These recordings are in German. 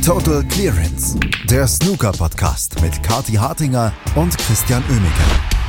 Total Clearance, der Snooker-Podcast mit Kathi Hartinger und Christian Oemeke.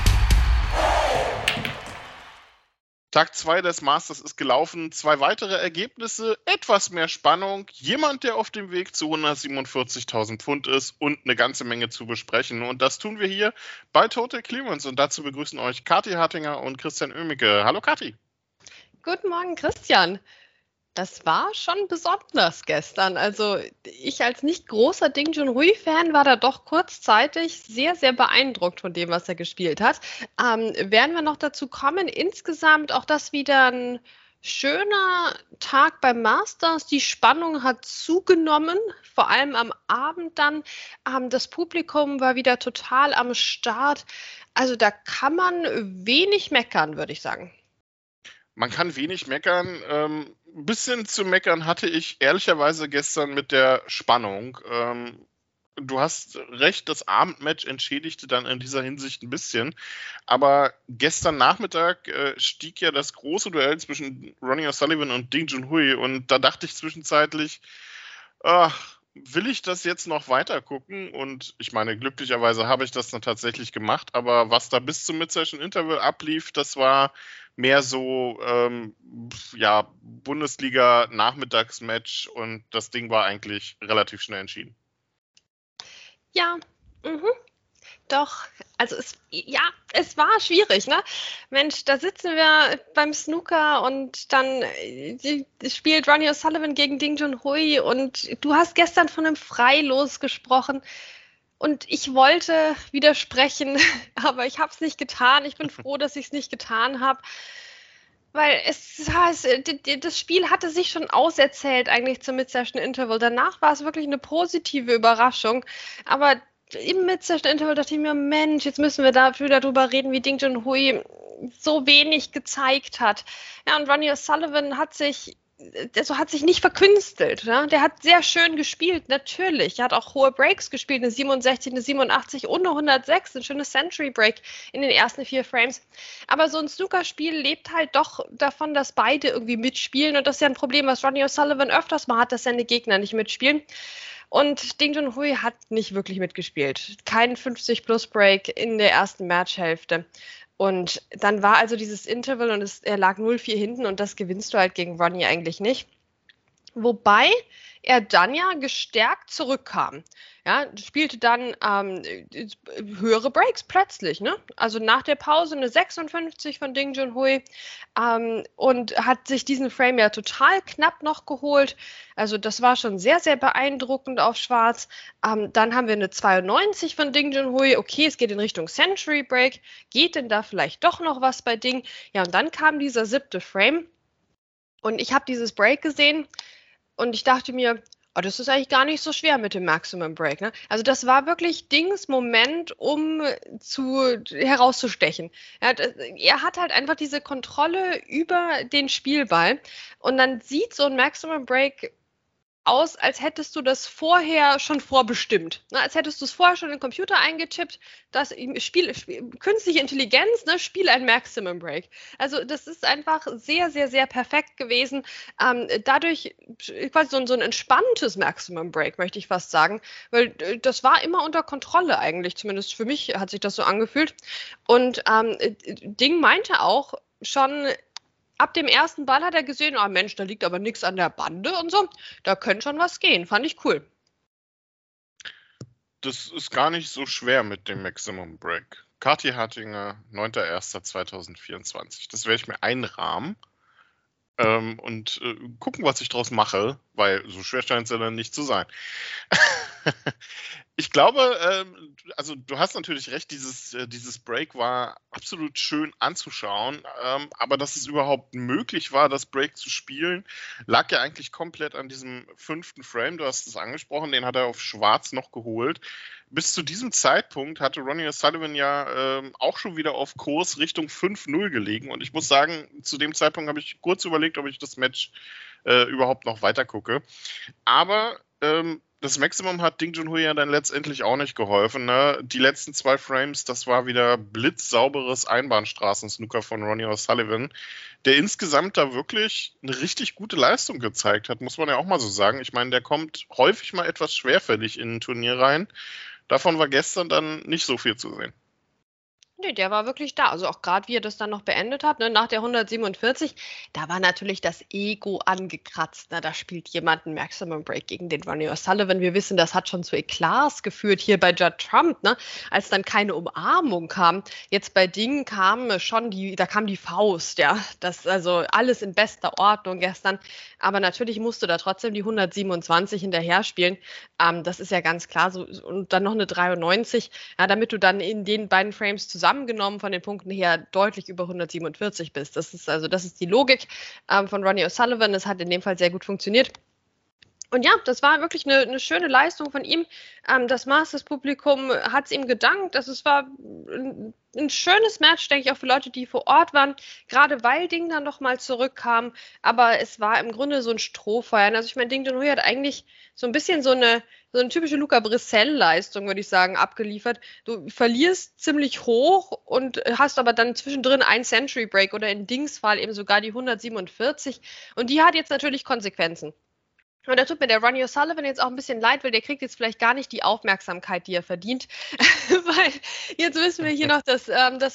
Tag 2 des Masters ist gelaufen, 2 weitere Ergebnisse, etwas mehr Spannung, jemand, der auf dem Weg zu 147.000 Pfund ist und eine ganze Menge zu besprechen. Und das tun wir hier bei Total Clearance. Und dazu begrüßen euch Kathi Hartinger und Christian Oemeke. Hallo Kathi. Guten Morgen, Christian. Das war schon besonders gestern. Also ich als nicht großer Ding Junhui-Fan war da doch kurzzeitig sehr, sehr beeindruckt von dem, was er gespielt hat. Werden wir noch dazu kommen. Insgesamt auch das wieder ein schöner Tag beim Masters. Die Spannung hat zugenommen, vor allem am Abend dann. Das Publikum war wieder total am Start. Also da kann man wenig meckern, würde ich sagen. Man kann wenig meckern. Ein bisschen zu meckern hatte ich ehrlicherweise gestern mit der Spannung. Du hast recht, das Abendmatch entschädigte dann in dieser Hinsicht ein bisschen. Aber gestern Nachmittag stieg ja das große Duell zwischen Ronnie O'Sullivan und Ding Junhui. Und da dachte ich zwischenzeitlich, will ich das jetzt noch weiter gucken? Und ich meine, glücklicherweise habe ich das dann tatsächlich gemacht. Aber was da bis zum Mid-Session Interval ablief, das war mehr so, Bundesliga-Nachmittagsmatch und das Ding war eigentlich relativ schnell entschieden. Ja, doch, also es war schwierig, ne? Mensch, da sitzen wir beim Snooker und dann spielt Ronnie O'Sullivan gegen Ding Junhui und du hast gestern von einem Freilos gesprochen. Und ich wollte widersprechen, aber ich habe es nicht getan. Ich bin froh, dass ich es nicht getan habe, weil das Spiel hatte sich schon auserzählt eigentlich zum Mid-Session Interval. Danach war es wirklich eine positive Überraschung, aber im Mid-Session Interval dachte ich mir, Mensch, jetzt müssen wir darüber reden, wie Ding Junhui so wenig gezeigt hat. Ja, und Ronnie O'Sullivan hat sich nicht verkünstelt. Ne? Der hat sehr schön gespielt, natürlich. Er hat auch hohe Breaks gespielt, eine 67, eine 87 und eine 106, ein schönes Century Break in den ersten 4 Frames. Aber so ein Snookerspiel lebt halt doch davon, dass beide irgendwie mitspielen. Und das ist ja ein Problem, was Ronnie O'Sullivan öfters mal hat, dass seine Gegner nicht mitspielen. Und Ding Junhui hat nicht wirklich mitgespielt. Kein 50-Plus-Break in der ersten Matchhälfte. Und dann war also dieses Interval und er lag 0-4 hinten und das gewinnst du halt gegen Ronnie eigentlich nicht. Wobei er dann ja gestärkt zurückkam. Ja, spielte dann höhere Breaks plötzlich, ne? Also nach der Pause eine 56 von Ding Junhui und hat sich diesen Frame ja total knapp noch geholt. Also das war schon sehr, sehr beeindruckend auf Schwarz. Dann haben wir eine 92 von Ding Junhui. Okay, es geht in Richtung Century Break. Geht denn da vielleicht doch noch was bei Ding? Ja, und dann kam dieser 7. Frame und ich habe dieses Break gesehen und ich dachte mir, das ist eigentlich gar nicht so schwer mit dem Maximum Break. Ne? Also das war wirklich Dings Moment, um herauszustechen. Er hat halt einfach diese Kontrolle über den Spielball und dann sieht so ein Maximum Break aus, als hättest du das vorher schon vorbestimmt. Ne? Als hättest du es vorher schon in den Computer eingetippt, künstliche Intelligenz, ne? Spiel ein Maximum Break. Also das ist einfach sehr, sehr, sehr perfekt gewesen. Dadurch quasi so ein entspanntes Maximum Break, möchte ich fast sagen, weil das war immer unter Kontrolle eigentlich, zumindest für mich hat sich das so angefühlt. Und Ding meinte auch schon, ab dem ersten Ball hat er gesehen, Mensch, da liegt aber nichts an der Bande und so. Da könnte schon was gehen. Fand ich cool. Das ist gar nicht so schwer mit dem Maximum Break. Kathi Hartinger, 9.1.2024. Das werde ich mir einrahmen und gucken, was ich draus mache, weil so schwer scheint es ja dann nicht zu sein. Ich glaube, also du hast natürlich recht, dieses Break war absolut schön anzuschauen, aber dass es überhaupt möglich war, das Break zu spielen, lag ja eigentlich komplett an diesem 5. Frame, du hast es angesprochen, den hat er auf Schwarz noch geholt. Bis zu diesem Zeitpunkt hatte Ronnie O'Sullivan ja auch schon wieder auf Kurs Richtung 5-0 gelegen und ich muss sagen, zu dem Zeitpunkt habe ich kurz überlegt, ob ich das Match überhaupt noch weiter gucke. Aber das Maximum hat Ding Junhui ja dann letztendlich auch nicht geholfen. Ne? Die letzten 2 Frames, das war wieder blitzsauberes Einbahnstraßen-Snooker von Ronnie O'Sullivan, der insgesamt da wirklich eine richtig gute Leistung gezeigt hat, muss man ja auch mal so sagen. Ich meine, der kommt häufig mal etwas schwerfällig in ein Turnier rein. Davon war gestern dann nicht so viel zu sehen. Nee, der war wirklich da. Also auch gerade, wie er das dann noch beendet hat, ne, nach der 147, da war natürlich das Ego angekratzt. Ne? Da spielt jemand einen Maximum Break gegen den Ronnie O'Sullivan. Wir wissen, das hat schon zu Eklats geführt hier bei Judd Trump, ne? Als dann keine Umarmung kam. Jetzt bei Ding kam schon da kam die Faust, ja. Das also alles in bester Ordnung gestern. Aber natürlich musst du da trotzdem die 127 hinterher spielen. Das ist ja ganz klar. So, und dann noch eine 93, ja, damit du dann in den beiden Frames zusammengenommen von den Punkten her deutlich über 147 bist. Das ist die Logik von Ronnie O'Sullivan. Das hat in dem Fall sehr gut funktioniert. Und ja, das war wirklich eine schöne Leistung von ihm. Das Masters-Publikum hat es ihm gedankt. Es war ein schönes Match, denke ich, auch für Leute, die vor Ort waren, gerade weil Ding dann nochmal zurückkam. Aber es war im Grunde so ein Strohfeuern. Also ich meine, Ding Junhui hat eigentlich so ein bisschen so eine typische Luca Brissell-Leistung, würde ich sagen, abgeliefert. Du verlierst ziemlich hoch und hast aber dann zwischendrin einen Century Break oder in Dings Fall eben sogar die 147. Und die hat jetzt natürlich Konsequenzen. Und da tut mir der Ronnie O'Sullivan jetzt auch ein bisschen leid, weil der kriegt jetzt vielleicht gar nicht die Aufmerksamkeit, die er verdient. Weil jetzt müssen wir hier noch das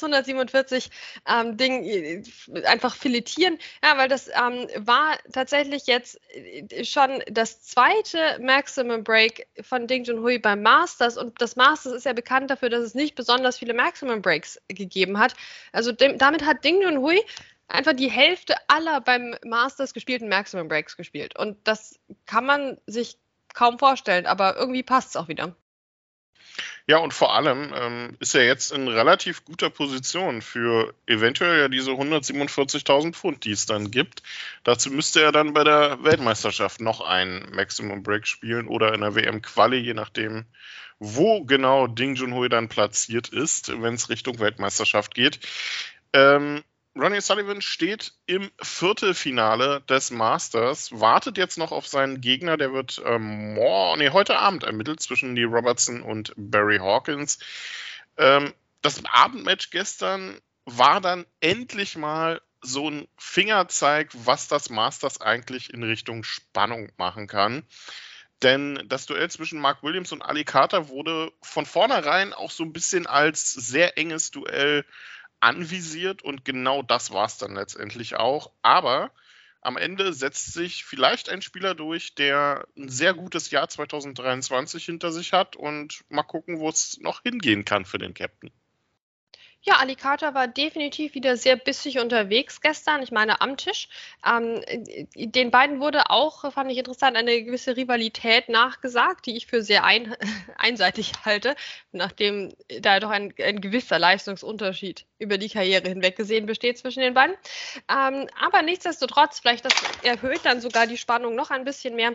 147-Ding einfach filetieren. Ja, weil das war tatsächlich jetzt schon das zweite Maximum Break von Ding Junhui beim Masters. Und das Masters ist ja bekannt dafür, dass es nicht besonders viele Maximum Breaks gegeben hat. Also damit hat Ding Junhui einfach die Hälfte aller beim Masters gespielten Maximum Breaks gespielt. Und das kann man sich kaum vorstellen, aber irgendwie passt es auch wieder. Ja, und vor allem ist er jetzt in relativ guter Position für eventuell ja diese 147.000 Pfund, die es dann gibt. Dazu müsste er dann bei der Weltmeisterschaft noch einen Maximum Break spielen oder in der WM-Quali, je nachdem, wo genau Ding Junhui dann platziert ist, wenn es Richtung Weltmeisterschaft geht. Ronnie O'Sullivan steht im Viertelfinale des Masters, wartet jetzt noch auf seinen Gegner, der wird heute Abend ermittelt zwischen Lee Robertson und Barry Hawkins. Das Abendmatch gestern war dann endlich mal so ein Fingerzeig, was das Masters eigentlich in Richtung Spannung machen kann. Denn das Duell zwischen Mark Williams und Ali Carter wurde von vornherein auch so ein bisschen als sehr enges Duell anvisiert und genau das war es dann letztendlich auch. Aber am Ende setzt sich vielleicht ein Spieler durch, der ein sehr gutes Jahr 2023 hinter sich hat und mal gucken, wo es noch hingehen kann für den Captain. Ja, Ali Carter war definitiv wieder sehr bissig unterwegs gestern, ich meine am Tisch. Den beiden wurde auch, fand ich interessant, eine gewisse Rivalität nachgesagt, die ich für sehr einseitig halte, nachdem da doch ein gewisser Leistungsunterschied über die Karriere hinweg gesehen besteht zwischen den beiden. Aber nichtsdestotrotz, vielleicht das erhöht dann sogar die Spannung noch ein bisschen mehr.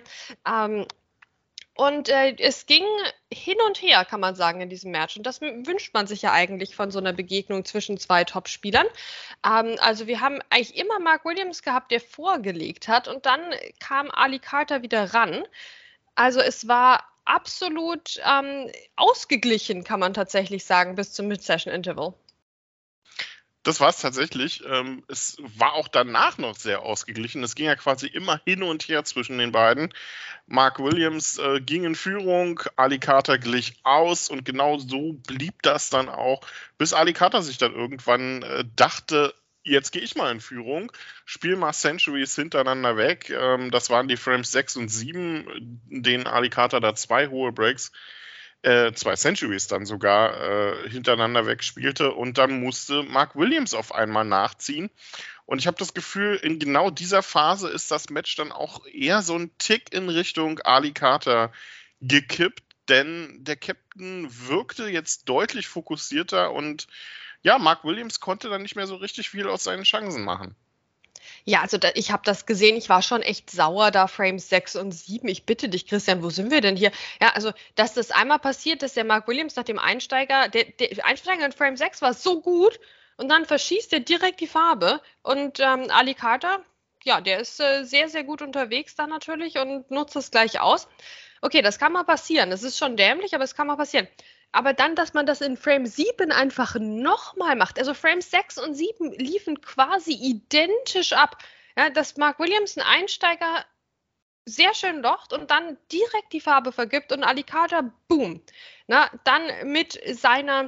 Und es ging hin und her, kann man sagen, in diesem Match. Und das wünscht man sich ja eigentlich von so einer Begegnung zwischen zwei Top-Spielern. Also wir haben eigentlich immer Mark Williams gehabt, der vorgelegt hat. Und dann kam Ali Carter wieder ran. Also es war absolut ausgeglichen, kann man tatsächlich sagen, bis zum Mid-Session-Interval. Das war es tatsächlich. Es war auch danach noch sehr ausgeglichen. Es ging ja quasi immer hin und her zwischen den beiden. Mark Williams ging in Führung, Ali Carter glich aus und genau so blieb das dann auch, bis Ali Carter sich dann irgendwann dachte, jetzt gehe ich mal in Führung, spiel mal Centuries hintereinander weg. Das waren die Frames 6 und 7, in denen Ali Carter da 2 hohe Breaks 2 Centuries dann sogar hintereinander wegspielte und dann musste Mark Williams auf einmal nachziehen. Und ich habe das Gefühl, in genau dieser Phase ist das Match dann auch eher so ein Tick in Richtung Ali Carter gekippt, denn der Captain wirkte jetzt deutlich fokussierter und ja, Mark Williams konnte dann nicht mehr so richtig viel aus seinen Chancen machen. Ja, also ich habe das gesehen, ich war schon echt sauer da, Frames 6 und 7. Ich bitte dich, Christian, wo sind wir denn hier? Ja, also, dass das einmal passiert, dass der Mark Williams nach dem Einsteiger, der Einsteiger in Frame 6 war so gut und dann verschießt er direkt die Farbe und Ali Carter, ja, der ist sehr, sehr gut unterwegs da natürlich und nutzt es gleich aus. Okay, das kann mal passieren. Das ist schon dämlich, aber es kann mal passieren. Aber dann, dass man das in Frame 7 einfach nochmal macht. Also Frames 6 und 7 liefen quasi identisch ab. Ja, dass Mark Williams einen Einsteiger sehr schön locht und dann direkt die Farbe vergibt und Alicata, boom. Na, dann mit seinem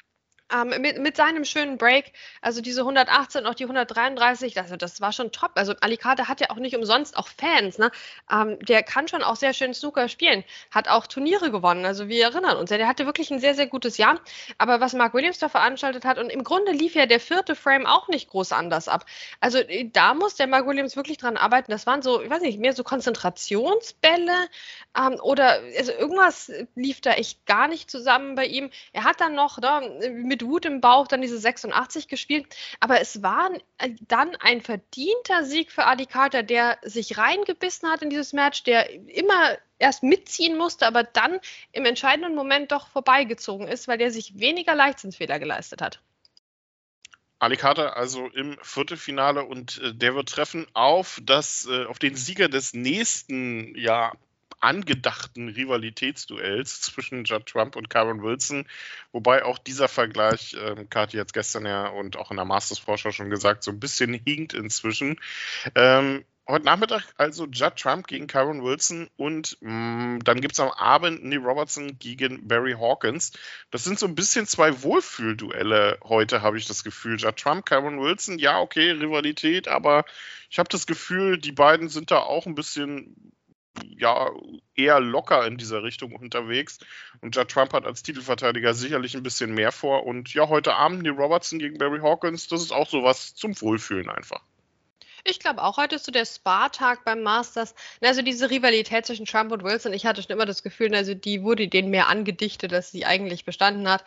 schönen Break, also diese 118, auch die 133, also das war schon top. Also Alicata hat ja auch nicht umsonst auch Fans, ne? Der kann schon auch sehr schön Snooker spielen, hat auch Turniere gewonnen, also wir erinnern uns, der hatte wirklich ein sehr, sehr gutes Jahr. Aber was Mark Williams da veranstaltet hat, und im Grunde lief ja der 4. Frame auch nicht groß anders ab. Also da muss der Mark Williams wirklich dran arbeiten. Das waren so, ich weiß nicht, mehr so Konzentrationsbälle oder also irgendwas lief da echt gar nicht zusammen bei ihm. Er hat dann noch mit Wut im Bauch dann diese 86 gespielt, aber es war dann ein verdienter Sieg für Alicata, der sich reingebissen hat in dieses Match, der immer erst mitziehen musste, aber dann im entscheidenden Moment doch vorbeigezogen ist, weil der sich weniger Leichtsinnsfehler geleistet hat. Alicata also im Viertelfinale und der wird treffen auf den Sieger des nächsten angedachten Rivalitätsduells zwischen Judd Trump und Kyren Wilson, wobei auch dieser Vergleich, Kathi hat es gestern ja und auch in der Masters-Vorschau schon gesagt, so ein bisschen hinkt inzwischen. Heute Nachmittag also Judd Trump gegen Kyren Wilson und dann gibt es am Abend Neil Robertson gegen Barry Hawkins. Das sind so ein bisschen zwei Wohlfühlduelle heute, habe ich das Gefühl. Judd Trump, Kyren Wilson, ja okay, Rivalität, aber ich habe das Gefühl, die beiden sind da auch ein bisschen eher locker in dieser Richtung unterwegs. Und Judd Trump hat als Titelverteidiger sicherlich ein bisschen mehr vor. Und ja, heute Abend Neil Robertson gegen Barry Hawkins, das ist auch sowas zum Wohlfühlen einfach. Ich glaube auch, heute ist so der Spa-Tag beim Masters. Also diese Rivalität zwischen Trump und Wilson, ich hatte schon immer das Gefühl, also die wurde denen mehr angedichtet, als sie eigentlich bestanden hat.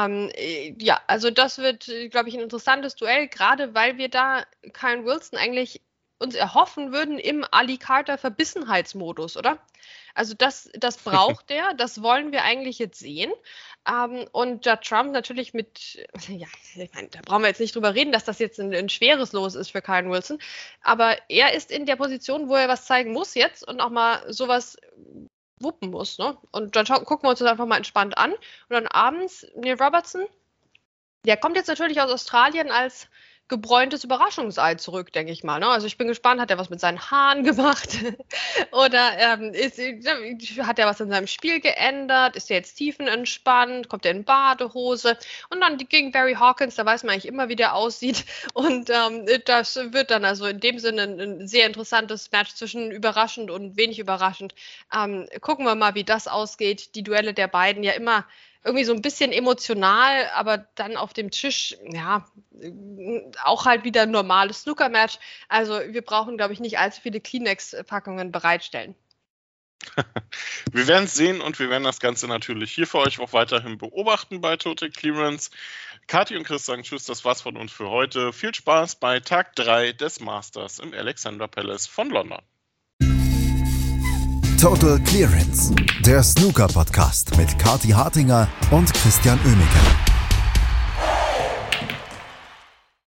Also das wird, glaube ich, ein interessantes Duell, gerade weil wir da Kyren Wilson eigentlich uns erhoffen würden im Alicata-Verbissenheitsmodus, oder? Also das braucht der, das wollen wir eigentlich jetzt sehen. Und Judd Trump natürlich ich meine, da brauchen wir jetzt nicht drüber reden, dass das jetzt ein schweres Los ist für Kyren Wilson. Aber er ist in der Position, wo er was zeigen muss jetzt und auch mal sowas wuppen muss. Ne? Und dann gucken wir uns das einfach mal entspannt an. Und dann abends Neil Robertson, der kommt jetzt natürlich aus Australien als gebräuntes Überraschungsei zurück, denke ich mal. Ne? Also ich bin gespannt, hat er was mit seinen Haaren gemacht? Oder hat er was in seinem Spiel geändert? Ist er jetzt tiefenentspannt? Kommt er in Badehose? Und dann gegen Barry Hawkins, da weiß man eigentlich immer, wie der aussieht. Und das wird dann also in dem Sinne ein sehr interessantes Match zwischen überraschend und wenig überraschend. Gucken wir mal, wie das ausgeht. Die Duelle der beiden ja immer irgendwie so ein bisschen emotional, aber dann auf dem Tisch, auch halt wieder ein normales Snooker-Match. Also wir brauchen, glaube ich, nicht allzu viele Kleenex-Packungen bereitstellen. Wir werden es sehen und wir werden das Ganze natürlich hier für euch auch weiterhin beobachten bei Total Clearance. Kathi und Chris sagen Tschüss, das war's von uns für heute. Viel Spaß bei Tag 3 des Masters im Alexandra Palace von London. Total Clearance, der Snooker-Podcast mit Kathi Hartinger und Christian Oemeke.